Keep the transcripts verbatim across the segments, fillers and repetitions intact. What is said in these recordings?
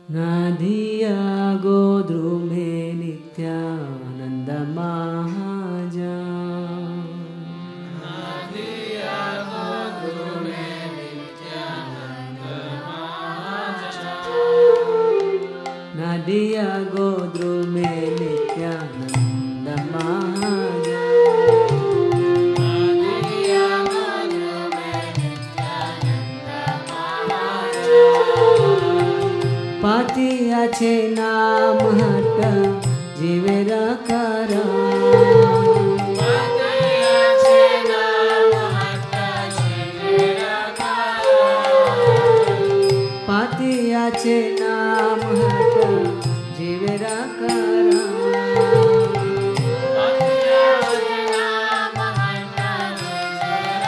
नादिया गोद्रुमे नित्यानंद महाजन नादिया गोद्रुमे नित्यानंद महाजन नादिया गोद्रुमे नित्यानंद महाजन पातिया छे नाम हट जीवेर करा पातिया छे नाम हट जीवेर करा पातिया छे नाम हट जीवेर करा पातिया छे नाम हट जीवेर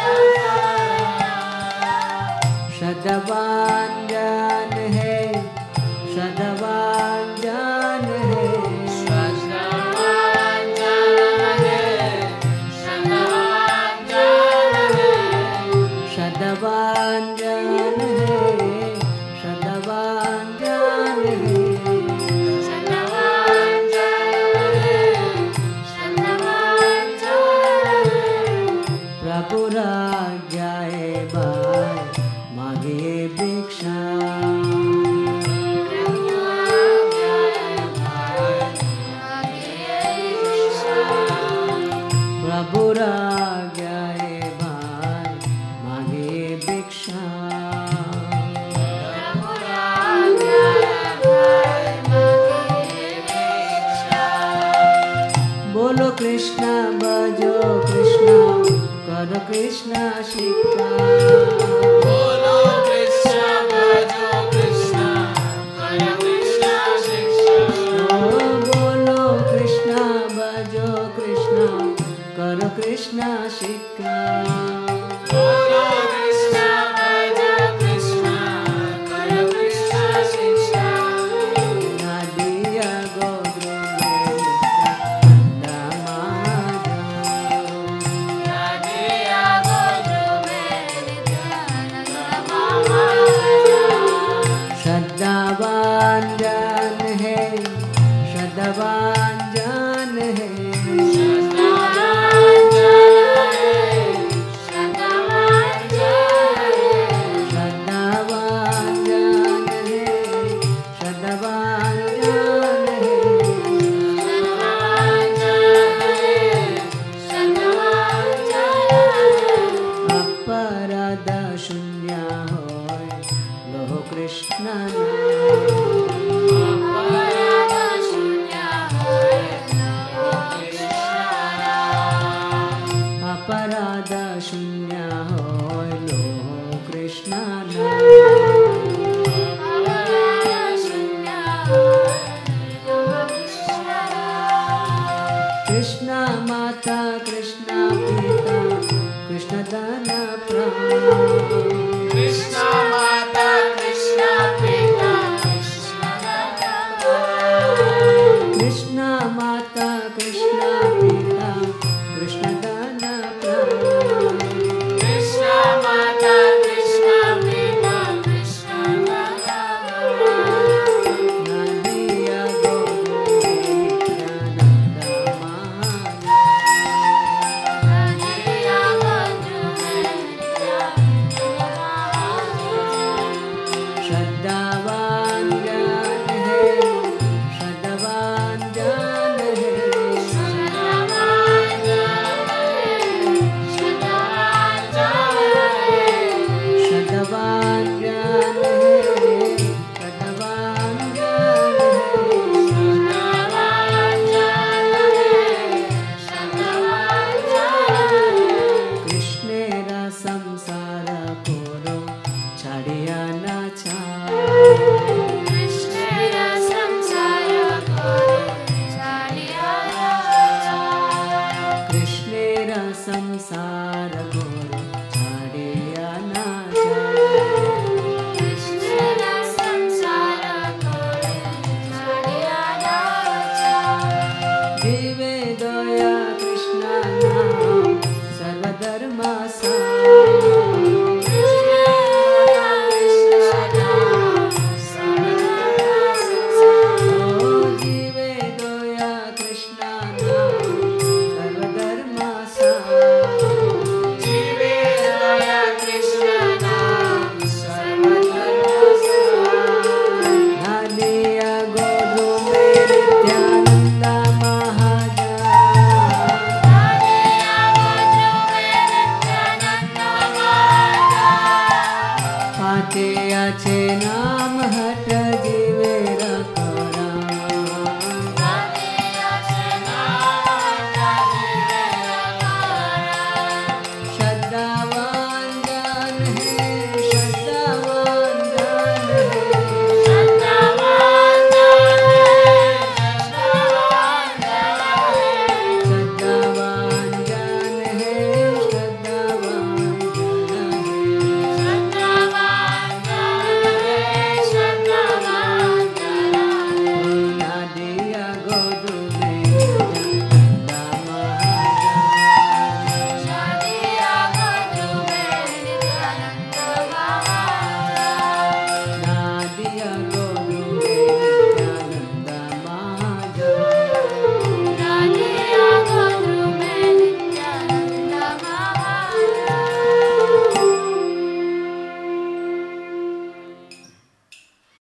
करा सदवान जान है सदवान जान है सदवान जान है सदवान जान है सदवान जान है सदवान जान है सदवान जान है सदवान जान है प्रभु राजाए भाई मांगे भिक्षा प्रभु राजाए भाई मांगे भिक्षा बोलो कृष्ण बजो कृष्ण करो कृष्ण शिक्षा बोलो कृष्ण भजो कृष्ण करो कृष्ण शिक्षा बोलो कृष्ण बजो कृष्ण करो कृष्ण शिक्षा बोलो कृष्ण भजो कृष्ण करो कृष्ण शिक्षा नादिया गोद्रुमे नादिया गोद्रुमे नित्यानंद महाजन श्रद्धावान जान है श्रद्धावान जान है सदावान जान है सदावान जान है श्रद्धावान जान है श्रद्धावान जान है सदावान जान है सदावान जान है अपराध शून्य होय लोह कृष्ण अपराध शून्य होय लोह कृष्ण अपराध शून्य होय लोह कृष्ण अपराध शून्य होय लोह कृष्ण कृष्ण माता कृष्ण पिता कृष्ण दान प्राण कृष्ण माता कृष्ण पिता कृष्ण दाता कृष्ण माता कृष्ण पिता कृष्ण दान प्राण कृष्ण माता कृष्ण पिता कृष्ण दाता नादिया गोद्रुमे नित्यानंद महाजन नादिया गोद्रुमे नित्यानंद महाजन श्रद्धावान जान है श्रद्धावान जान है सदावान जान है सदावान जान है श्रद्धावान जान है श्रद्धावान जान है सदावान जान है सदावान जान है कृष्णेरा संसार कोरो छाड़िया ना छा कृष्णेर संसार कोरो छाड़िया ना कृष्णेरा संसार कोरो छाड़िया ना छा कृष्णेर संसार कोरो छाड़िया ना जीवे दया कृष्ण नाम सर्वधर्म सा कृष्ण कृष्ण छे नाम हट जे